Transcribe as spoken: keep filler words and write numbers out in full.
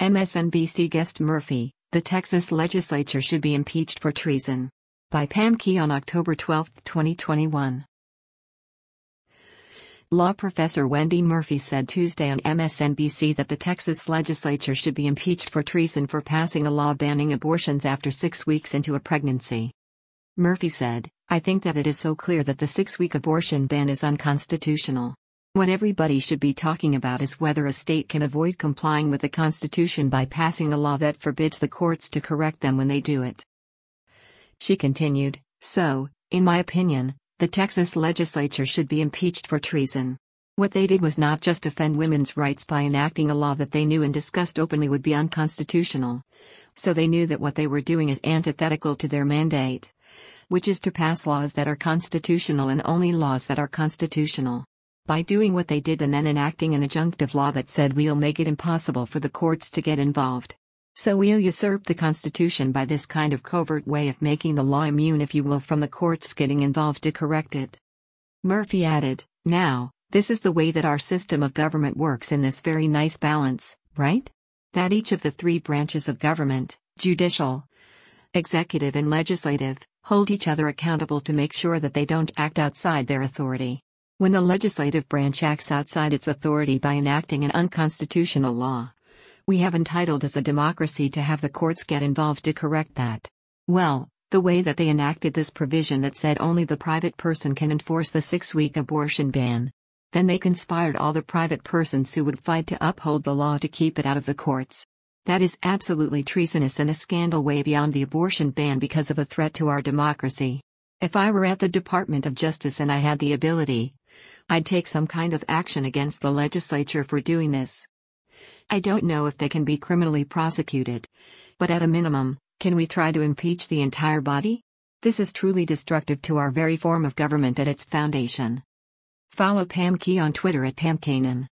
M S N B C guest Murphy, the Texas legislature should be impeached for treason. By Pam Key on October twelfth, twenty twenty-one. Law professor Wendy Murphy said Tuesday on M S N B C that the Texas legislature should be impeached for treason for passing a law banning abortions after six weeks into a pregnancy. Murphy said, "I think that it is so clear that the six-week abortion ban is unconstitutional. What everybody should be talking about is whether a state can avoid complying with the Constitution by passing a law that forbids the courts to correct them when they do it." She continued, "So, in my opinion, the Texas legislature should be impeached for treason. What they did was not just offend women's rights by enacting a law that they knew and discussed openly would be unconstitutional. So they knew that what they were doing is antithetical to their mandate, which is to pass laws that are constitutional and only laws that are constitutional. By doing what they did and then enacting an adjunctive law that said we'll make it impossible for the courts to get involved. So we'll usurp the Constitution by this kind of covert way of making the law immune, if you will, from the courts getting involved to correct it." Murphy added, "Now, this is the way that our system of government works in this very nice balance, right? That each of the three branches of government, judicial, executive and legislative, hold each other accountable to make sure that they don't act outside their authority. When the legislative branch acts outside its authority by enacting an unconstitutional law, we have entitled as a democracy to have the courts get involved to correct that. Well, the way that they enacted this provision that said only the private person can enforce the six-week abortion ban, then they conspired all the private persons who would fight to uphold the law to keep it out of the courts. That is absolutely treasonous and a scandal way beyond the abortion ban because of a threat to our democracy. If I were at the Department of Justice and I had the ability, I'd take some kind of action against the legislature for doing this. I don't know if they can be criminally prosecuted, but at a minimum, can we try to impeach the entire body? This is truly destructive to our very form of government at its foundation." Follow Pam Key on Twitter at Pam Kanan.